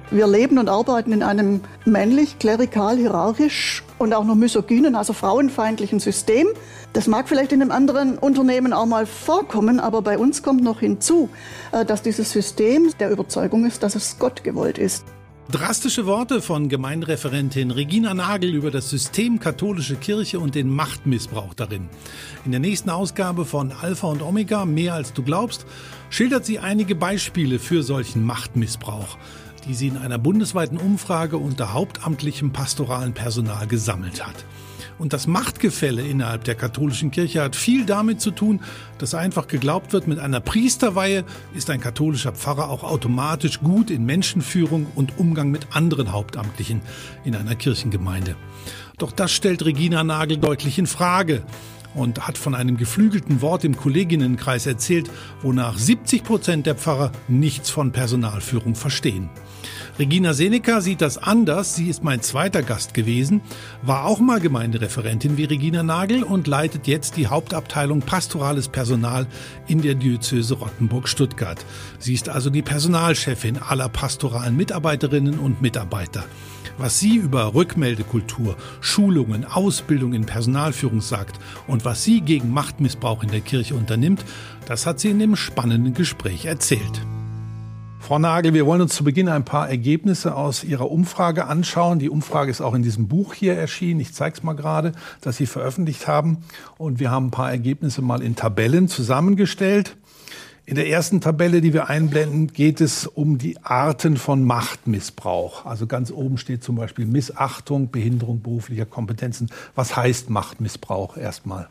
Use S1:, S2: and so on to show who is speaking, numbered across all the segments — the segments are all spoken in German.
S1: Wir leben und arbeiten in einem männlich, klerikal, hierarchisch und auch noch misogynen, also frauenfeindlichen System. Das mag vielleicht in einem anderen Unternehmen auch mal vorkommen, aber bei uns kommt noch hinzu, dass dieses System der Überzeugung ist, dass es Gott gewollt ist.
S2: Drastische Worte von Gemeindereferentin Regina Nagel über das System katholische Kirche und den Machtmissbrauch darin. In der nächsten Ausgabe von Alpha und Omega, mehr als du glaubst, schildert sie einige Beispiele für solchen Machtmissbrauch, die sie in einer bundesweiten Umfrage unter hauptamtlichem pastoralen Personal gesammelt hat. Und das Machtgefälle innerhalb der katholischen Kirche hat viel damit zu tun, dass einfach geglaubt wird, mit einer Priesterweihe ist ein katholischer Pfarrer auch automatisch gut in Menschenführung und Umgang mit anderen Hauptamtlichen in einer Kirchengemeinde. Doch das stellt Regina Nagel deutlich in Frage und hat von einem geflügelten Wort im Kolleginnenkreis erzählt, wonach 70% der Pfarrer nichts von Personalführung verstehen. Regina Seneca sieht das anders. Sie ist mein zweiter Gast gewesen, war auch mal Gemeindereferentin wie Regina Nagel und leitet jetzt die Hauptabteilung Pastorales Personal in der Diözese Rottenburg-Stuttgart. Sie ist also die Personalchefin aller pastoralen Mitarbeiterinnen und Mitarbeiter. Was sie über Rückmeldekultur, Schulungen, Ausbildung in Personalführung sagt und was sie gegen Machtmissbrauch in der Kirche unternimmt, das hat sie in dem spannenden Gespräch erzählt. Frau Nagel, wir wollen uns zu Beginn ein paar Ergebnisse aus Ihrer Umfrage anschauen. Die Umfrage ist auch in diesem Buch hier erschienen. Ich zeige es mal gerade, das Sie veröffentlicht haben. Und wir haben ein paar Ergebnisse mal in Tabellen zusammengestellt. In der ersten Tabelle, die wir einblenden, geht es um die Arten von Machtmissbrauch. Also ganz oben steht zum Beispiel Missachtung, Behinderung beruflicher Kompetenzen. Was heißt Machtmissbrauch erstmal?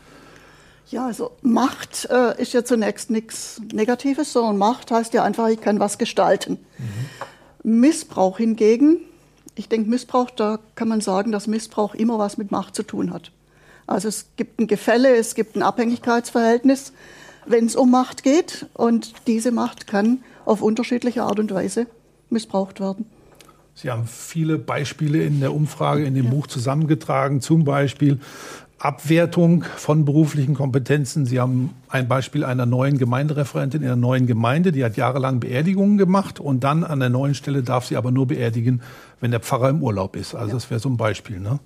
S1: Ja, also Macht ist ja zunächst nichts Negatives, sondern Macht heißt ja einfach, ich kann was gestalten. Missbrauch hingegen, ich denke Missbrauch, da kann man sagen, dass Missbrauch immer was mit Macht zu tun hat. Also es gibt ein Gefälle, es gibt ein Abhängigkeitsverhältnis, wenn es um Macht geht. Und diese Macht kann auf unterschiedliche Art und Weise missbraucht werden.
S2: Sie haben viele Beispiele in der Umfrage, in dem Buch zusammengetragen, zum Beispiel Abwertung von beruflichen Kompetenzen. Sie haben ein Beispiel einer neuen Gemeindereferentin in einer neuen Gemeinde, die hat jahrelang Beerdigungen gemacht und dann an der neuen Stelle darf sie aber nur beerdigen, wenn der Pfarrer im Urlaub ist. Also das wäre so ein Beispiel, ne?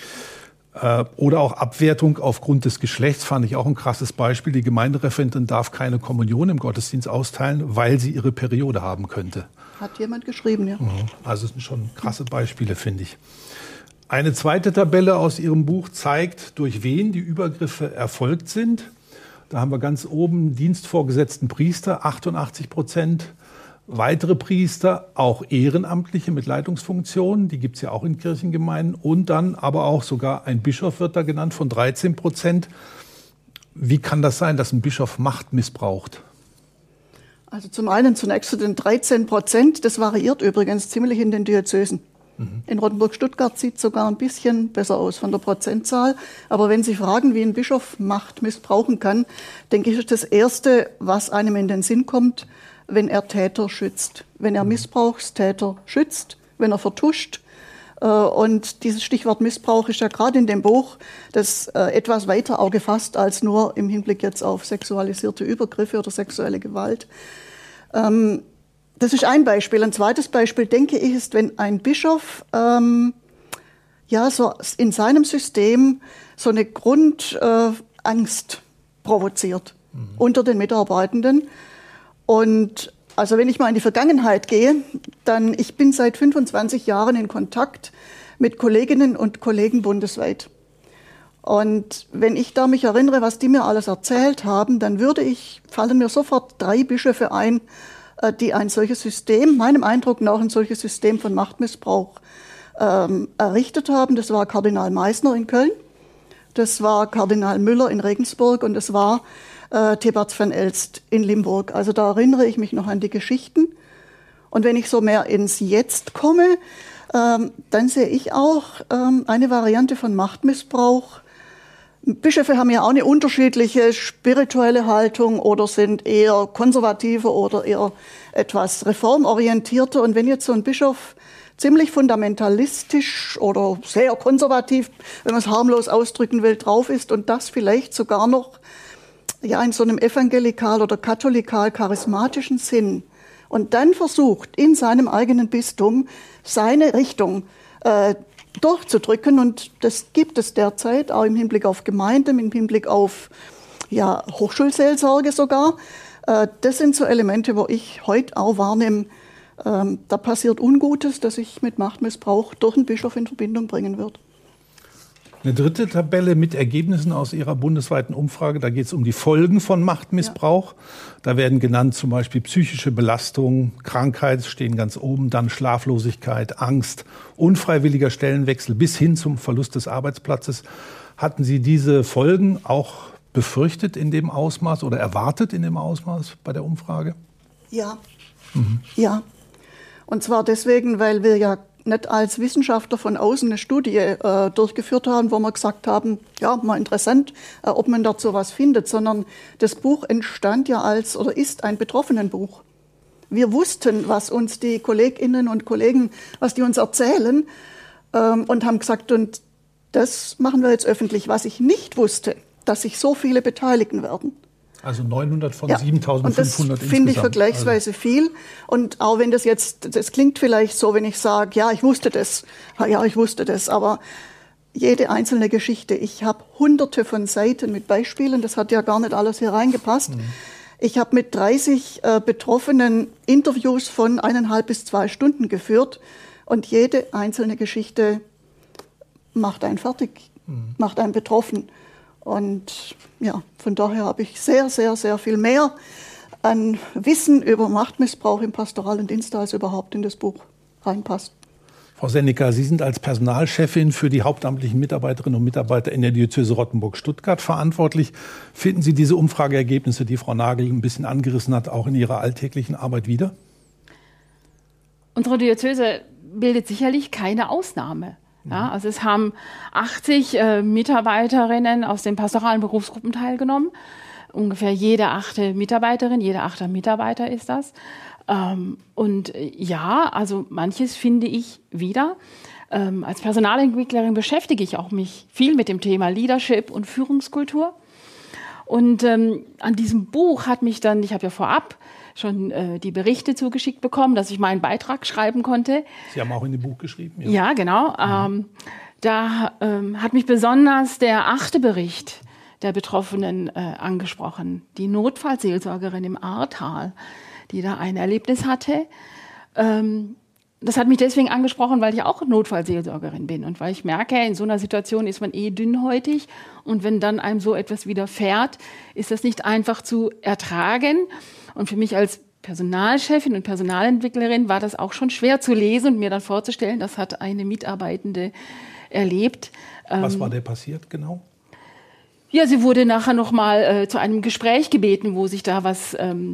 S2: Oder auch Abwertung aufgrund des Geschlechts, fand ich auch ein krasses Beispiel. Die Gemeindereferentin darf keine Kommunion im Gottesdienst austeilen, weil sie ihre Periode haben könnte.
S1: Hat jemand geschrieben, ja.
S2: Also das sind schon krasse Beispiele, finde ich. Eine zweite Tabelle aus Ihrem Buch zeigt, durch wen die Übergriffe erfolgt sind. Da haben wir ganz oben dienstvorgesetzten Priester, 88%. Weitere Priester, auch Ehrenamtliche mit Leitungsfunktionen, die gibt es ja auch in Kirchengemeinden. Und dann aber auch sogar ein Bischof wird da genannt von 13%. Wie kann das sein, dass ein Bischof Macht missbraucht?
S1: Also zum einen zunächst zu den 13%, das variiert übrigens ziemlich in den Diözesen. In Rottenburg-Stuttgart sieht es sogar ein bisschen besser aus von der Prozentzahl. Aber wenn Sie fragen, wie ein Bischof Macht missbrauchen kann, denke ich, ist das Erste, was einem in den Sinn kommt, wenn er Täter schützt. Wenn er Missbrauchstäter schützt, wenn er vertuscht. Und dieses Stichwort Missbrauch ist ja gerade in dem Buch das etwas weiter auch gefasst als nur im Hinblick jetzt auf sexualisierte Übergriffe oder sexuelle Gewalt. Das ist ein Beispiel. Ein zweites Beispiel, denke ich, ist, wenn ein Bischof so in seinem System so eine Grundangst provoziert unter den Mitarbeitenden. Und also wenn ich mal in die Vergangenheit gehe, dann ich bin seit 25 Jahren in Kontakt mit Kolleginnen und Kollegen bundesweit. Und wenn ich da mich erinnere, was die mir alles erzählt haben, dann fallen mir sofort 3 Bischöfe ein, die ein solches System, meinem Eindruck nach ein solches System von Machtmissbrauch errichtet haben. Das war Kardinal Meissner in Köln, das war Kardinal Müller in Regensburg und das war Thebats van Elst in Limburg. Also da erinnere ich mich noch an die Geschichten. Und wenn ich so mehr ins Jetzt komme, dann sehe ich auch eine Variante von Machtmissbrauch. Bischöfe haben ja auch eine unterschiedliche spirituelle Haltung oder sind eher konservativer oder eher etwas reformorientierter. Und wenn jetzt so ein Bischof ziemlich fundamentalistisch oder sehr konservativ, wenn man es harmlos ausdrücken will, drauf ist und das vielleicht sogar noch in so einem evangelikal oder katholikal charismatischen Sinn und dann versucht, in seinem eigenen Bistum seine Richtung durchzudrücken. Und das gibt es derzeit auch im Hinblick auf Gemeinden, im Hinblick auf Hochschulseelsorge sogar. Das sind so Elemente, wo ich heute auch wahrnehme, da passiert Ungutes, das ich mit Machtmissbrauch durch einen Bischof in Verbindung bringen wird.
S2: Eine dritte Tabelle mit Ergebnissen aus Ihrer bundesweiten Umfrage, da geht es um die Folgen von Machtmissbrauch. Ja. Da werden genannt zum Beispiel psychische Belastung, Krankheit stehen ganz oben, dann Schlaflosigkeit, Angst, unfreiwilliger Stellenwechsel bis hin zum Verlust des Arbeitsplatzes. Hatten Sie diese Folgen auch befürchtet in dem Ausmaß oder erwartet in dem Ausmaß bei der Umfrage?
S1: Ja, ja. Und zwar deswegen, weil wir ja nicht als Wissenschaftler von außen eine Studie durchgeführt haben, wo wir gesagt haben, ja, mal interessant, ob man dazu was findet, sondern das Buch entstand ja ist ein Betroffenenbuch. Wir wussten, was uns die Kolleginnen und Kollegen, was die uns erzählen, und haben gesagt, und das machen wir jetzt öffentlich. Was ich nicht wusste, dass sich so viele beteiligen werden.
S2: Also 900 von 7.500 insgesamt.
S1: Und das finde ich vergleichsweise viel. Und auch wenn das klingt vielleicht so, wenn ich sage, ja, ich wusste das. Ja, ich wusste das. Aber jede einzelne Geschichte, ich habe hunderte von Seiten mit Beispielen, das hat ja gar nicht alles hier reingepasst. Ich habe mit 30 Betroffenen Interviews von 1,5 bis 2 Stunden geführt. Und jede einzelne Geschichte macht einen fertig, macht einen betroffen. Und ja, von daher habe ich sehr, sehr, sehr viel mehr an Wissen über Machtmissbrauch im pastoralen Dienst, als überhaupt in das Buch reinpasst.
S2: Frau Senneker, Sie sind als Personalchefin für die hauptamtlichen Mitarbeiterinnen und Mitarbeiter in der Diözese Rottenburg-Stuttgart verantwortlich. Finden Sie diese Umfrageergebnisse, die Frau Nagel ein bisschen angerissen hat, auch in Ihrer alltäglichen Arbeit wieder?
S3: Unsere Diözese bildet sicherlich keine Ausnahme. Ja, also es haben 80 Mitarbeiterinnen aus den pastoralen Berufsgruppen teilgenommen. Ungefähr jede 8. Mitarbeiterin, jeder 8. Mitarbeiter ist das. Und ja, also manches finde ich wieder. Als Personalentwicklerin beschäftige ich auch mich viel mit dem Thema Leadership und Führungskultur. Und an diesem Buch hat mich dann, ich habe ja vorab schon die Berichte zugeschickt bekommen, dass ich meinen Beitrag schreiben konnte.
S2: Sie haben auch in dem Buch geschrieben?
S3: Ja, genau. Da hat mich besonders der 8. Bericht der Betroffenen angesprochen. Die Notfallseelsorgerin im Ahrtal, die da ein Erlebnis hatte. Das hat mich deswegen angesprochen, weil ich auch Notfallseelsorgerin bin und weil ich merke, in so einer Situation ist man dünnhäutig und wenn dann einem so etwas widerfährt, ist das nicht einfach zu ertragen. Und für mich als Personalchefin und Personalentwicklerin war das auch schon schwer zu lesen und mir dann vorzustellen, das hat eine Mitarbeitende erlebt.
S2: Was war der passiert genau?
S3: Ja, sie wurde nachher noch mal zu einem Gespräch gebeten, wo sich da was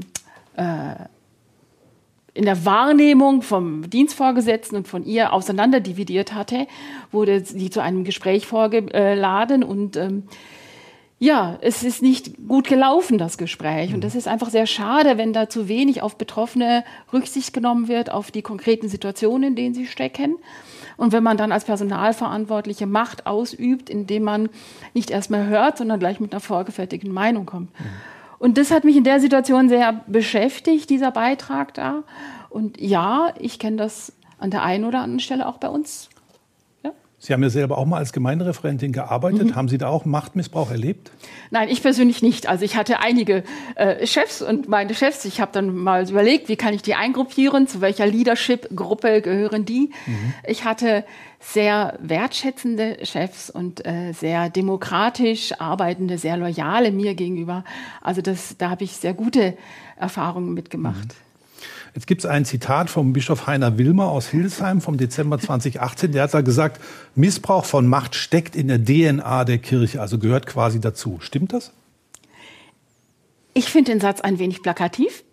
S3: in der Wahrnehmung vom Dienstvorgesetzten und von ihr auseinanderdividiert hatte, wurde sie zu einem Gespräch vorgeladen und ja, es ist nicht gut gelaufen, das Gespräch. Und das ist einfach sehr schade, wenn da zu wenig auf Betroffene Rücksicht genommen wird, auf die konkreten Situationen, in denen sie stecken. Und wenn man dann als Personalverantwortliche Macht ausübt, indem man nicht erst mal hört, sondern gleich mit einer vorgefertigten Meinung kommt. Und das hat mich in der Situation sehr beschäftigt, dieser Beitrag da. Und ja, ich kenne das an der einen oder anderen Stelle auch bei uns.
S2: Sie haben ja selber auch mal als Gemeindereferentin gearbeitet. Haben Sie da auch Machtmissbrauch erlebt?
S3: Nein, ich persönlich nicht. Also ich hatte einige Chefs und meine Chefs, ich habe dann mal überlegt, wie kann ich die eingruppieren, zu welcher Leadership-Gruppe gehören die. Ich hatte sehr wertschätzende Chefs und sehr demokratisch arbeitende, sehr loyale mir gegenüber. Also da habe ich sehr gute Erfahrungen mitgemacht.
S2: Jetzt gibt es ein Zitat vom Bischof Heiner Wilmer aus Hildesheim vom Dezember 2018. Der hat da gesagt, Missbrauch von Macht steckt in der DNA der Kirche, also gehört quasi dazu. Stimmt das?
S3: Ich finde den Satz ein wenig plakativ,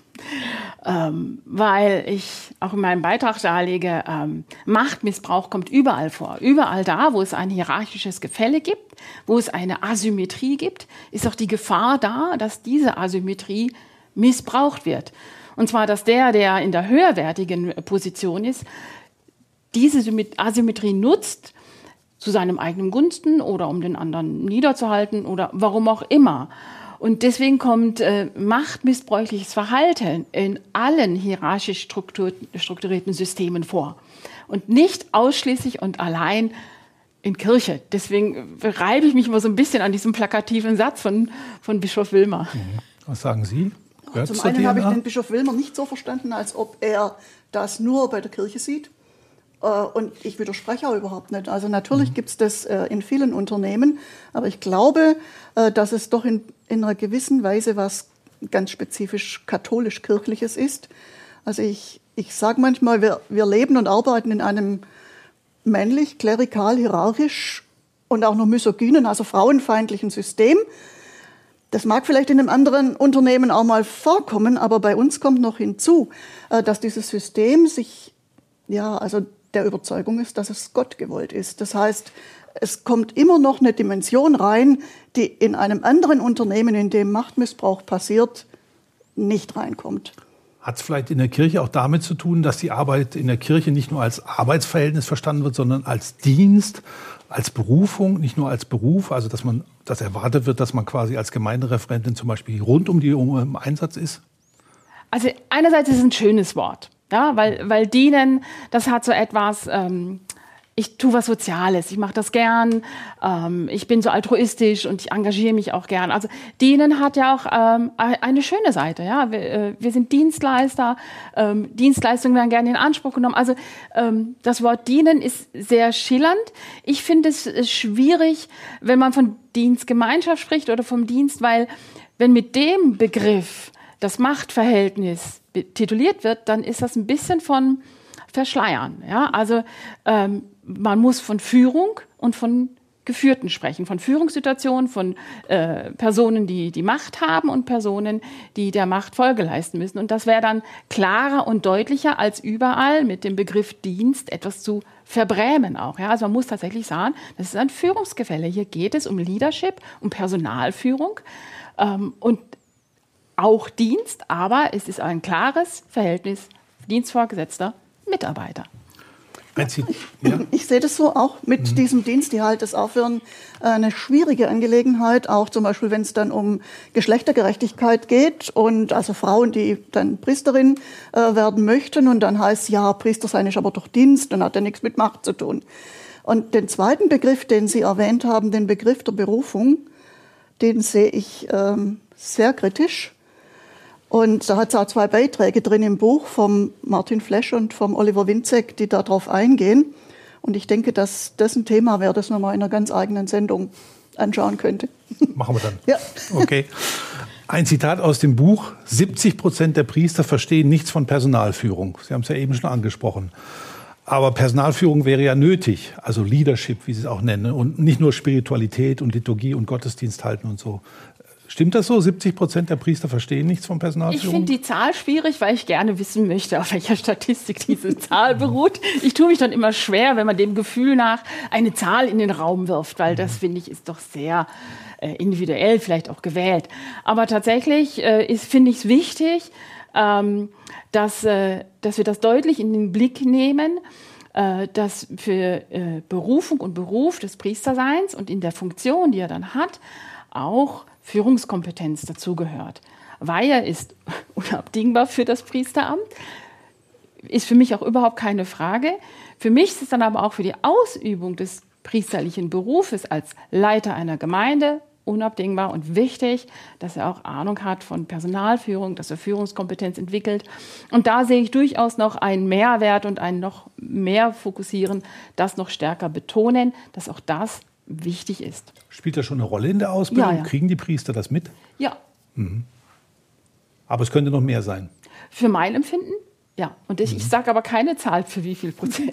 S3: weil ich auch in meinem Beitrag darlege, Machtmissbrauch kommt überall vor. Überall da, wo es ein hierarchisches Gefälle gibt, wo es eine Asymmetrie gibt, ist auch die Gefahr da, dass diese Asymmetrie missbraucht wird. Und zwar, dass der in der höherwertigen Position ist, diese Asymmetrie nutzt zu seinem eigenen Gunsten oder um den anderen niederzuhalten oder warum auch immer. Und deswegen kommt machtmissbräuchliches Verhalten in allen hierarchisch strukturierten Systemen vor. Und nicht ausschließlich und allein in Kirche. Deswegen reibe ich mich immer so ein bisschen an diesem plakativen Satz von Bischof Wilmer.
S2: Was sagen Sie?
S1: Zum einen habe ich den Bischof Wilmer nicht so verstanden, als ob er das nur bei der Kirche sieht. Und ich widerspreche auch überhaupt nicht. Also natürlich gibt es das in vielen Unternehmen, aber ich glaube, dass es doch in einer gewissen Weise was ganz spezifisch katholisch-kirchliches ist. Also ich sage manchmal, wir leben und arbeiten in einem männlich, klerikal, hierarchisch und auch noch misogynen, also frauenfeindlichen System. Das mag vielleicht in einem anderen Unternehmen auch mal vorkommen, aber bei uns kommt noch hinzu, dass dieses System sich, also der Überzeugung ist, dass es Gott gewollt ist. Das heißt, es kommt immer noch eine Dimension rein, die in einem anderen Unternehmen, in dem Machtmissbrauch passiert, nicht reinkommt.
S2: Hat es vielleicht in der Kirche auch damit zu tun, dass die Arbeit in der Kirche nicht nur als Arbeitsverhältnis verstanden wird, sondern als Dienst, als Berufung, nicht nur als Beruf, also dass erwartet wird, dass man quasi als Gemeindereferentin zum Beispiel rund um die Uhr im Einsatz ist?
S3: Also einerseits ist es ein schönes Wort, ja, weil dienen, das hat so etwas, ich tue was Soziales, ich mache das gern, ich bin so altruistisch und ich engagiere mich auch gern. Also dienen hat ja auch eine schöne Seite. Ja? Wir sind Dienstleister, Dienstleistungen werden gerne in Anspruch genommen. Also das Wort dienen ist sehr schillernd. Ich finde es schwierig, wenn man von Dienstgemeinschaft spricht oder vom Dienst, weil wenn mit dem Begriff das Machtverhältnis tituliert wird, dann ist das ein bisschen von Verschleiern. Ja? Also man muss von Führung und von Geführten sprechen, von Führungssituationen, von Personen, die Macht haben und Personen, die der Macht Folge leisten müssen. Und das wäre dann klarer und deutlicher, als überall mit dem Begriff Dienst etwas zu verbrämen auch. Ja? Also man muss tatsächlich sagen, das ist ein Führungsgefälle. Hier geht es um Leadership, um Personalführung und auch Dienst, aber es ist ein klares Verhältnis Dienstvorgesetzter, Mitarbeiter.
S1: Ich sehe das so auch mit diesem Dienst. Ich halte es auch für eine schwierige Angelegenheit, auch zum Beispiel, wenn es dann um Geschlechtergerechtigkeit geht und also Frauen, die dann Priesterin werden möchten und dann heißt, ja, Priester sein ist aber doch Dienst, dann hat er nichts mit Macht zu tun. Und den zweiten Begriff, den Sie erwähnt haben, den Begriff der Berufung, den sehe ich sehr kritisch. Und da hat es auch 2 Beiträge drin im Buch vom Martin Flesch und vom Oliver Winzek, die darauf eingehen. Und ich denke, dass das ein Thema wäre, das man mal in einer ganz eigenen Sendung anschauen könnte.
S2: Machen wir dann.
S1: Ja.
S2: Okay. Ein Zitat aus dem Buch: 70% der Priester verstehen nichts von Personalführung. Sie haben es ja eben schon angesprochen. Aber Personalführung wäre ja nötig, also Leadership, wie Sie es auch nennen, und nicht nur Spiritualität und Liturgie und Gottesdienst halten und so. Stimmt das so? 70% der Priester verstehen nichts von Personalführung?
S3: Ich finde die Zahl schwierig, weil ich gerne wissen möchte, auf welcher Statistik diese Zahl beruht. Ich tue mich dann immer schwer, wenn man dem Gefühl nach eine Zahl in den Raum wirft, weil das, finde ich, ist doch sehr individuell vielleicht auch gewählt. Aber tatsächlich finde ich es wichtig, dass wir das deutlich in den Blick nehmen, dass für Berufung und Beruf des Priesterseins und in der Funktion, die er dann hat, auch Führungskompetenz dazugehört. Weihe ist unabdingbar für das Priesteramt, ist für mich auch überhaupt keine Frage. Für mich ist es dann aber auch für die Ausübung des priesterlichen Berufes als Leiter einer Gemeinde unabdingbar und wichtig, dass er auch Ahnung hat von Personalführung, dass er Führungskompetenz entwickelt. Und da sehe ich durchaus noch einen Mehrwert und ein noch mehr Fokussieren, das noch stärker betonen, dass auch das wichtig ist.
S2: Spielt das schon eine Rolle in der Ausbildung?
S3: Ja.
S2: Kriegen die Priester das mit?
S3: Ja.
S2: Mhm. Aber es könnte noch mehr sein.
S3: Für mein Empfinden, ja. Und ich sage aber keine Zahl für wie viel Prozent.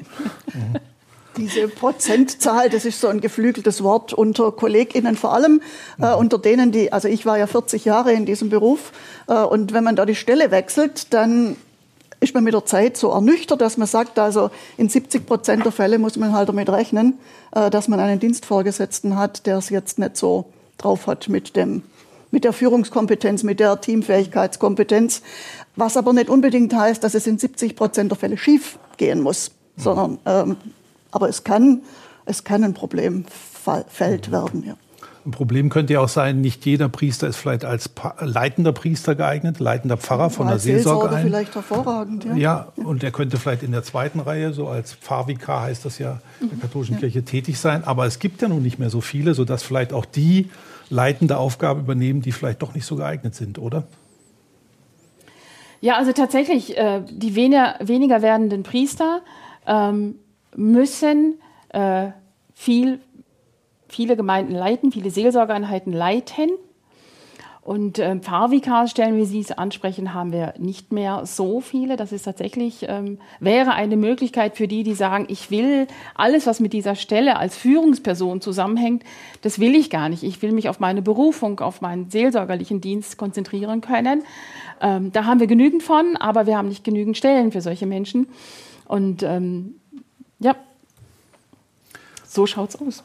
S1: Diese Prozentzahl, das ist so ein geflügeltes Wort unter KollegInnen vor allem, unter denen, also ich war ja 40 Jahre in diesem Beruf und wenn man da die Stelle wechselt, dann ist man mit der Zeit so ernüchtert, dass man sagt, also in 70% der Fälle muss man halt damit rechnen, dass man einen Dienstvorgesetzten hat, der es jetzt nicht so drauf hat mit der Führungskompetenz, mit der Teamfähigkeitskompetenz, was aber nicht unbedingt heißt, dass es in 70% der Fälle schief gehen muss, sondern aber es kann ein Problemfeld werden. Ja.
S2: Ein Problem könnte ja auch sein, nicht jeder Priester ist vielleicht als leitender Priester geeignet, leitender Pfarrer von der Seelsorge ein.
S1: Vielleicht hervorragend, ja.
S2: Ja, und er könnte vielleicht in der zweiten Reihe, so als Pfarrvikar heißt das ja, der katholischen Kirche tätig sein. Aber es gibt ja nun nicht mehr so viele, sodass vielleicht auch die leitende Aufgabe übernehmen, die vielleicht doch nicht so geeignet sind, oder?
S3: Ja, also tatsächlich, die weniger werdenden Priester müssen viele Gemeinden leiten, viele Seelsorgeeinheiten leiten. Und Pfarrvikar-Stellen, wie Sie es ansprechen, haben wir nicht mehr so viele. Das ist tatsächlich, wäre eine Möglichkeit für die sagen, ich will alles, was mit dieser Stelle als Führungsperson zusammenhängt, das will ich gar nicht. Ich will mich auf meine Berufung, auf meinen seelsorgerlichen Dienst konzentrieren können. Da haben wir genügend von, aber wir haben nicht genügend Stellen für solche Menschen. Und ja, so schaut's aus.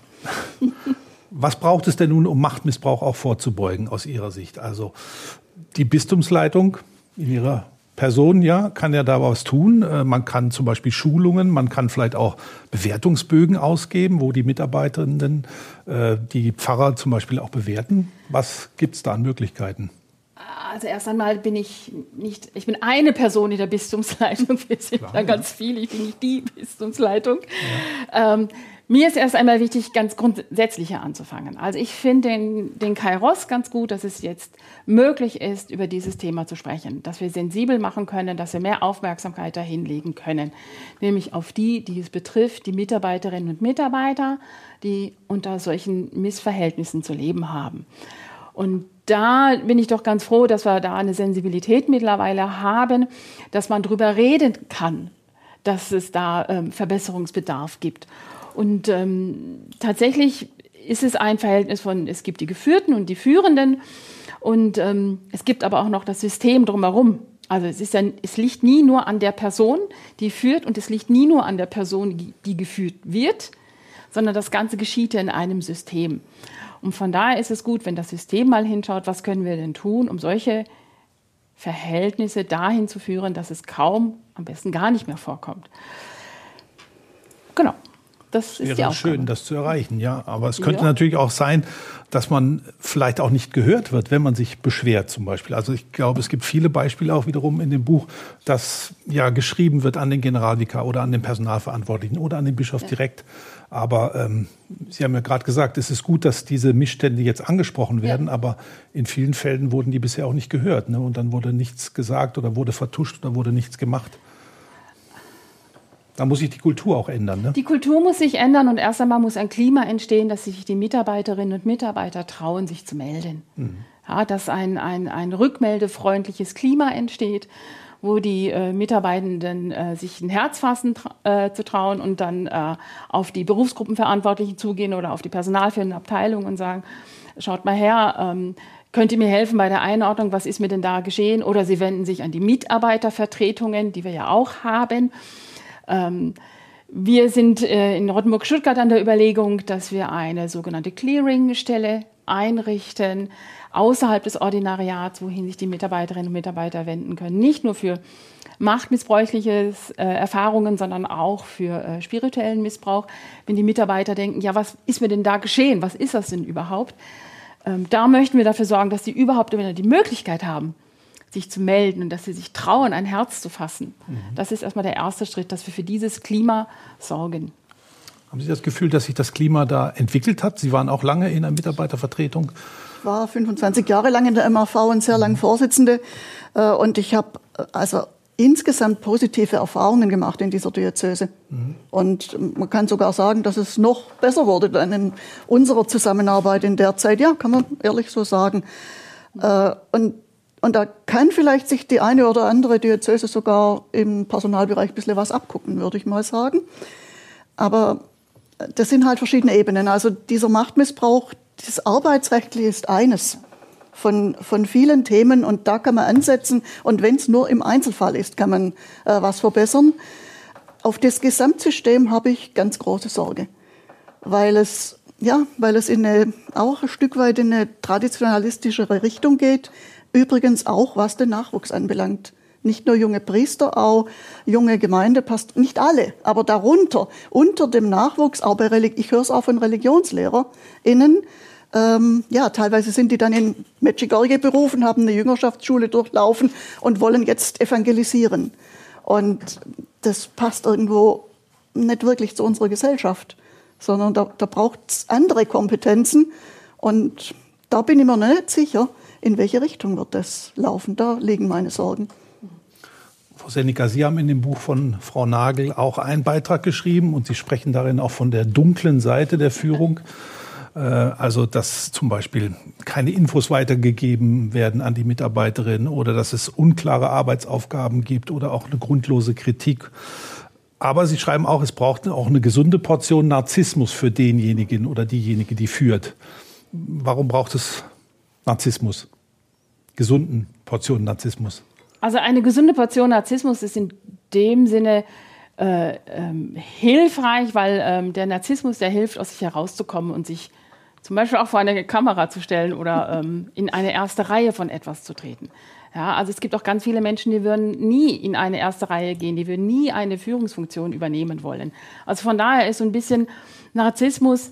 S2: Was braucht es denn nun, um Machtmissbrauch auch vorzubeugen aus Ihrer Sicht? Also die Bistumsleitung in ihrer Person, ja, kann ja da was tun. Man kann zum Beispiel Schulungen, man kann vielleicht auch Bewertungsbögen ausgeben, wo die Mitarbeiterinnen die Pfarrer zum Beispiel auch bewerten. Was gibt es da an Möglichkeiten?
S3: Also erst einmal bin ich bin eine Person in der Bistumsleitung. Wir sind da ganz viele, ich bin nicht die Bistumsleitung. Ja. Mir ist erst einmal wichtig, ganz grundsätzlicher anzufangen. Also ich finde den Kairos ganz gut, dass es jetzt möglich ist, über dieses Thema zu sprechen, dass wir sensibel machen können, dass wir mehr Aufmerksamkeit dahin legen können, nämlich auf die es betrifft, die Mitarbeiterinnen und Mitarbeiter, die unter solchen Missverhältnissen zu leben haben. Und da bin ich doch ganz froh, dass wir da eine Sensibilität mittlerweile haben, dass man darüber reden kann, dass es da Verbesserungsbedarf gibt. Und tatsächlich ist es ein Verhältnis von, es gibt die Geführten und die Führenden und es gibt aber auch noch das System drumherum. Also es liegt nie nur an der Person, die führt und es liegt nie nur an der Person, die geführt wird, sondern das Ganze geschieht ja in einem System. Und von daher ist es gut, wenn das System mal hinschaut, was können wir denn tun, um solche Verhältnisse dahin zu führen, dass es kaum, am besten gar nicht mehr vorkommt. Genau. Das ist
S2: wäre schön, das zu erreichen, ja. Aber es könnte natürlich auch sein, dass man vielleicht auch nicht gehört wird, wenn man sich beschwert zum Beispiel. Also ich glaube, es gibt viele Beispiele auch wiederum in dem Buch, dass ja geschrieben wird an den Generalvikar oder an den Personalverantwortlichen oder an den Bischof direkt. Aber Sie haben ja gerade gesagt, es ist gut, dass diese Missstände jetzt angesprochen werden, aber in vielen Fällen wurden die bisher auch nicht gehört, ne? Und dann wurde nichts gesagt oder wurde vertuscht oder wurde nichts gemacht. Da muss sich die Kultur auch ändern, ne?
S3: Die Kultur muss sich ändern und erst einmal muss ein Klima entstehen, dass sich die Mitarbeiterinnen und Mitarbeiter trauen, sich zu melden. Ja, dass ein rückmeldefreundliches Klima entsteht, wo die Mitarbeitenden sich ein Herz fassen zu trauen und dann auf die Berufsgruppenverantwortlichen zugehen oder auf die personalführende Abteilung und sagen, schaut mal her, könnt ihr mir helfen bei der Einordnung, was ist mir denn da geschehen? Oder sie wenden sich an die Mitarbeitervertretungen, die wir ja auch haben. Wir sind in Rottenburg-Stuttgart an der Überlegung, dass wir eine sogenannte Clearing-Stelle einrichten, außerhalb des Ordinariats, wohin sich die Mitarbeiterinnen und Mitarbeiter wenden können. Nicht nur für machtmissbräuchliche Erfahrungen, sondern auch für spirituellen Missbrauch. Wenn die Mitarbeiter denken, ja, was ist mir denn da geschehen? Was ist das denn überhaupt? Da möchten wir dafür sorgen, dass sie überhaupt wieder die Möglichkeit haben, sich zu melden und dass sie sich trauen, ein Herz zu fassen. Das ist erstmal der erste Schritt, dass wir für dieses Klima sorgen.
S2: Haben Sie das Gefühl, dass sich das Klima da entwickelt hat? Sie waren auch lange in einer Mitarbeitervertretung.
S1: Ich war 25 Jahre lang in der MAV und sehr lang Vorsitzende. Und ich habe also insgesamt positive Erfahrungen gemacht in dieser Diözese. Und man kann sogar sagen, dass es noch besser wurde dann in unserer Zusammenarbeit in der Zeit. Ja, kann man ehrlich so sagen. Und da kann vielleicht sich die eine oder andere Diözese sogar im Personalbereich ein bisschen was abgucken, würde ich mal sagen. Aber das sind halt verschiedene Ebenen. Also dieser Machtmissbrauch, das Arbeitsrechtliche ist eines von vielen Themen und da kann man ansetzen. Und wenn es nur im Einzelfall ist, kann man was verbessern. Auf das Gesamtsystem habe ich ganz große Sorge, weil es auch ein Stück weit in eine traditionalistischere Richtung geht. Übrigens auch, was den Nachwuchs anbelangt. Nicht nur junge Priester, auch junge Gemeindepastoren, nicht alle, aber darunter, unter dem Nachwuchs, auch ich höre es auch von ReligionslehrerInnen, Teilweise sind die dann in Medjugorje berufen, haben eine Jüngerschaftsschule durchlaufen und wollen jetzt evangelisieren. Und das passt irgendwo nicht wirklich zu unserer Gesellschaft, sondern da braucht es andere Kompetenzen. Und da bin ich mir nicht sicher, in welche Richtung wird das laufen. Da liegen meine Sorgen.
S2: Frau Senica, Sie haben in dem Buch von Frau Nagel auch einen Beitrag geschrieben und Sie sprechen darin auch von der dunklen Seite der Führung. Also, dass zum Beispiel keine Infos weitergegeben werden an die Mitarbeiterin oder dass es unklare Arbeitsaufgaben gibt oder auch eine grundlose Kritik. Aber Sie schreiben auch, es braucht auch eine gesunde Portion Narzissmus für denjenigen oder diejenige, die führt. Warum braucht es Narzissmus? Gesunden Portionen Narzissmus?
S3: Also eine gesunde Portion Narzissmus ist in dem Sinne hilfreich, weil der Narzissmus, der hilft, aus sich herauszukommen und sich zum Beispiel auch vor eine Kamera zu stellen oder in eine erste Reihe von etwas zu treten. Ja, also es gibt auch ganz viele Menschen, die würden nie in eine erste Reihe gehen, die würden nie eine Führungsfunktion übernehmen wollen. Also von daher ist so ein bisschen Narzissmus,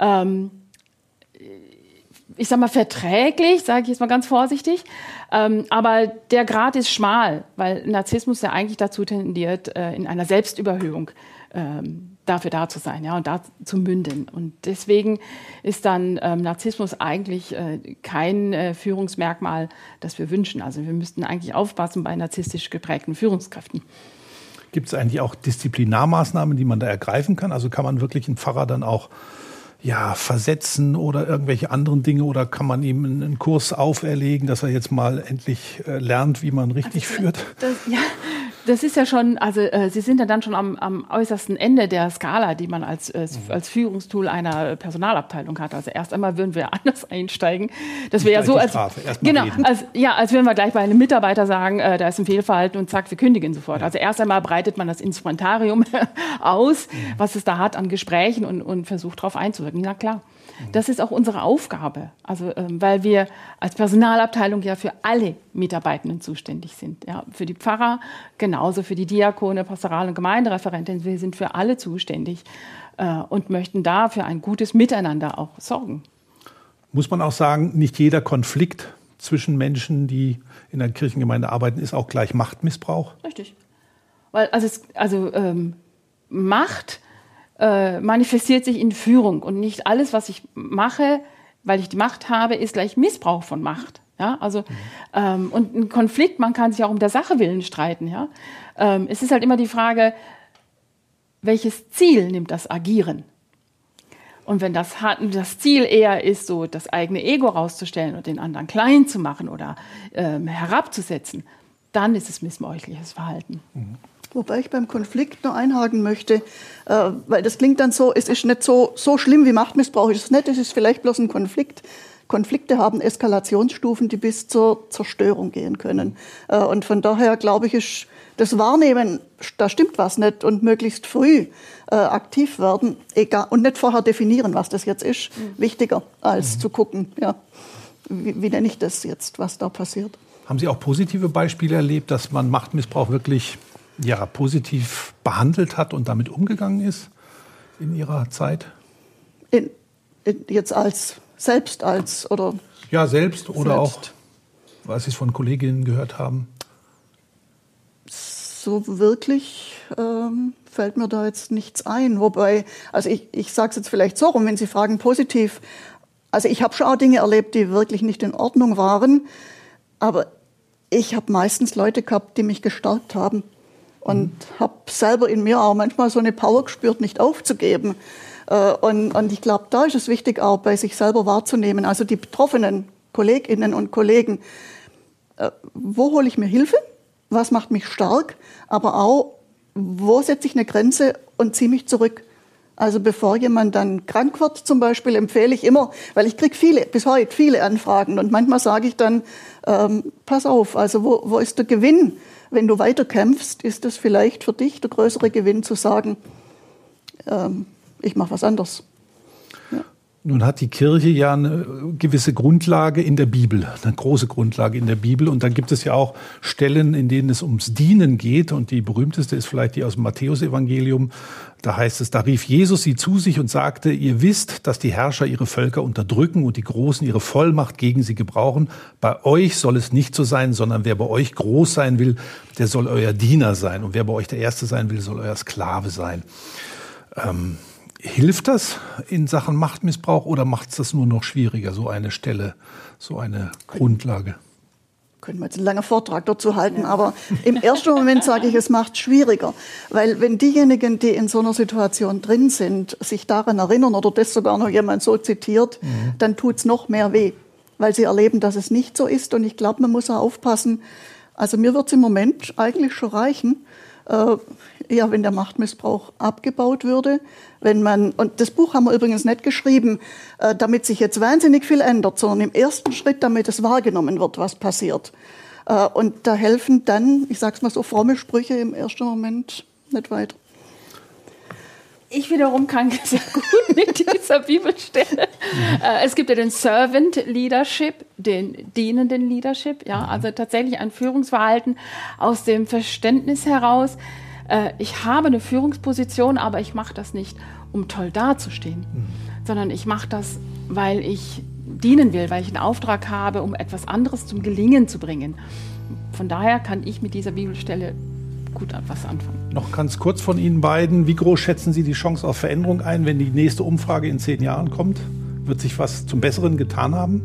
S3: ich sag mal verträglich, sage ich jetzt mal ganz vorsichtig, aber der Grad ist schmal, weil Narzissmus ja eigentlich dazu tendiert, in einer Selbstüberhöhung dafür da zu sein, ja, und da zu münden. Und deswegen ist dann Narzissmus eigentlich kein Führungsmerkmal, das wir wünschen. Also wir müssten eigentlich aufpassen bei narzisstisch geprägten Führungskräften.
S2: Gibt es eigentlich auch Disziplinarmaßnahmen, die man da ergreifen kann? Also kann man wirklich einen Pfarrer dann auch versetzen oder irgendwelche anderen Dinge, oder kann man ihm einen Kurs auferlegen, dass er jetzt mal endlich lernt, wie man richtig führt?
S3: Das ist ja schon, also Sie sind ja dann schon am äußersten Ende der Skala, die man als Führungstool einer Personalabteilung hat. Also erst einmal würden wir anders einsteigen. Das wäre ja so, als wenn wir gleich bei einem Mitarbeiter sagen, da ist ein Fehlverhalten und zack, wir kündigen sofort. Also erst einmal breitet man das Instrumentarium aus, was es da hat an Gesprächen und versucht darauf einzuwirken. Na klar. Das ist auch unsere Aufgabe, also weil wir als Personalabteilung ja für alle Mitarbeitenden zuständig sind. Ja, für die Pfarrer, genauso für die Diakone, Pastoral- und Gemeindereferentin. Wir sind für alle zuständig und möchten da für ein gutes Miteinander auch sorgen.
S2: Muss man auch sagen, nicht jeder Konflikt zwischen Menschen, die in der Kirchengemeinde arbeiten, ist auch gleich Machtmissbrauch?
S3: Richtig. Weil Macht manifestiert sich in Führung und nicht alles, was ich mache, weil ich die Macht habe, ist gleich Missbrauch von Macht. Ja, also und ein Konflikt, man kann sich auch um der Sache willen streiten. Ja, es ist halt immer die Frage, welches Ziel nimmt das Agieren? Und wenn das Ziel eher ist, so das eigene Ego rauszustellen und den anderen klein zu machen oder herabzusetzen, dann ist es missbräuchliches Verhalten.
S1: Mhm. Wobei ich beim Konflikt nur einhaken möchte, weil das klingt dann so, es ist nicht so schlimm wie Machtmissbrauch, es ist nicht, es ist vielleicht bloß ein Konflikt. Konflikte haben Eskalationsstufen, die bis zur Zerstörung gehen können. Und von daher, glaube ich, ist das Wahrnehmen, da stimmt was nicht, und möglichst früh aktiv werden, egal, und nicht vorher definieren, was das jetzt ist, wichtiger als zu gucken, ja, wie nenne ich das jetzt, was da passiert.
S2: Haben Sie auch positive Beispiele erlebt, dass man Machtmissbrauch wirklich positiv behandelt hat und damit umgegangen ist in Ihrer Zeit?
S1: Jetzt selbst oder? Ja,
S2: selbst oder auch, was Sie von Kolleginnen gehört haben?
S1: So wirklich fällt mir da jetzt nichts ein. Wobei, also ich sage es jetzt vielleicht so rum, wenn Sie fragen positiv. Also ich habe schon auch Dinge erlebt, die wirklich nicht in Ordnung waren. Aber ich habe meistens Leute gehabt, die mich gestärkt haben. Und habe selber in mir auch manchmal so eine Power gespürt, nicht aufzugeben. Und ich glaube, da ist es wichtig, auch bei sich selber wahrzunehmen. Also die betroffenen Kolleginnen und Kollegen, wo hole ich mir Hilfe? Was macht mich stark? Aber auch, wo setze ich eine Grenze und ziehe mich zurück? Also bevor jemand dann krank wird zum Beispiel, empfehle ich immer, weil ich kriege bis heute viele Anfragen. Und manchmal sage ich dann, pass auf, also wo ist der Gewinn? Wenn du weiterkämpfst, ist es vielleicht für dich der größere Gewinn zu sagen, ich mache was anderes. Ja.
S2: Nun hat die Kirche ja eine gewisse Grundlage in der Bibel, eine große Grundlage in der Bibel. Und dann gibt es ja auch Stellen, in denen es ums Dienen geht. Und die berühmteste ist vielleicht die aus dem Matthäusevangelium. Da heißt es, da rief Jesus sie zu sich und sagte, ihr wisst, dass die Herrscher ihre Völker unterdrücken und die Großen ihre Vollmacht gegen sie gebrauchen. Bei euch soll es nicht so sein, sondern wer bei euch groß sein will, der soll euer Diener sein. Und wer bei euch der Erste sein will, soll euer Sklave sein. Hilft das in Sachen Machtmissbrauch oder macht es das nur noch schwieriger, so eine Stelle, so eine Grundlage?
S1: Können wir jetzt einen langen Vortrag dazu halten, aber im ersten Moment sage ich, es macht es schwieriger. Weil wenn diejenigen, die in so einer Situation drin sind, sich daran erinnern oder das sogar noch jemand so zitiert, dann tut es noch mehr weh, weil sie erleben, dass es nicht so ist. Und ich glaube, man muss auch aufpassen. Also mir wird es im Moment eigentlich schon reichen, wenn der Machtmissbrauch abgebaut würde. Und das Buch haben wir übrigens nicht geschrieben, damit sich jetzt wahnsinnig viel ändert, sondern im ersten Schritt, damit es wahrgenommen wird, was passiert. Und da helfen dann, ich sag's mal so, fromme Sprüche im ersten Moment nicht weiter.
S3: Ich wiederum kann sehr gut mit dieser Bibelstelle. Es gibt ja den Servant Leadership, den dienenden Leadership, ja, also tatsächlich ein Führungsverhalten aus dem Verständnis heraus. Ich habe eine Führungsposition, aber ich mache das nicht, um toll dazustehen, sondern ich mache das, weil ich dienen will, weil ich einen Auftrag habe, um etwas anderes zum Gelingen zu bringen. Von daher kann ich mit dieser Bibelstelle gut was anfangen.
S2: Noch ganz kurz von Ihnen beiden. Wie groß schätzen Sie die Chance auf Veränderung ein, wenn die nächste Umfrage in 10 Jahren kommt? Wird sich was zum Besseren getan haben?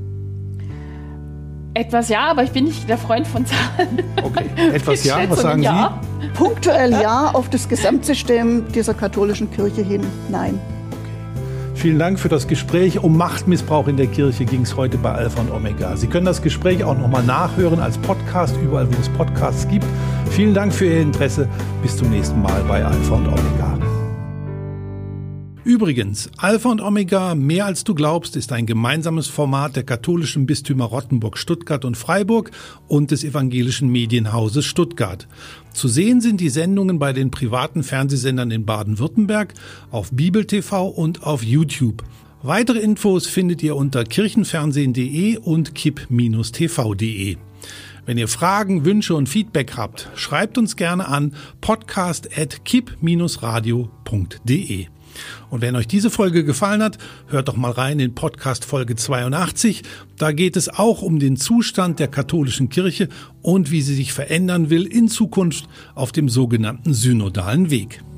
S3: Etwas ja, aber ich bin nicht der Freund von Zahlen.
S2: Okay, etwas ja, was sagen
S3: ja.
S2: Sie?
S1: Punktuell ja, auf das Gesamtsystem dieser katholischen Kirche hin nein.
S2: Vielen Dank für das Gespräch. Um Machtmissbrauch in der Kirche ging es heute bei Alpha und Omega. Sie können das Gespräch auch nochmal nachhören als Podcast, überall wo es Podcasts gibt. Vielen Dank für Ihr Interesse. Bis zum nächsten Mal bei Alpha und Omega. Übrigens, Alpha und Omega, mehr als du glaubst, ist ein gemeinsames Format der katholischen Bistümer Rottenburg, Stuttgart und Freiburg und des evangelischen Medienhauses Stuttgart. Zu sehen sind die Sendungen bei den privaten Fernsehsendern in Baden-Württemberg, auf Bibel TV und auf YouTube. Weitere Infos findet ihr unter kirchenfernsehen.de und kipp-tv.de. Wenn ihr Fragen, Wünsche und Feedback habt, schreibt uns gerne an podcast@kipp-radio.de. Und wenn euch diese Folge gefallen hat, hört doch mal rein in Podcast Folge 82. Da geht es auch um den Zustand der katholischen Kirche und wie sie sich verändern will in Zukunft auf dem sogenannten synodalen Weg.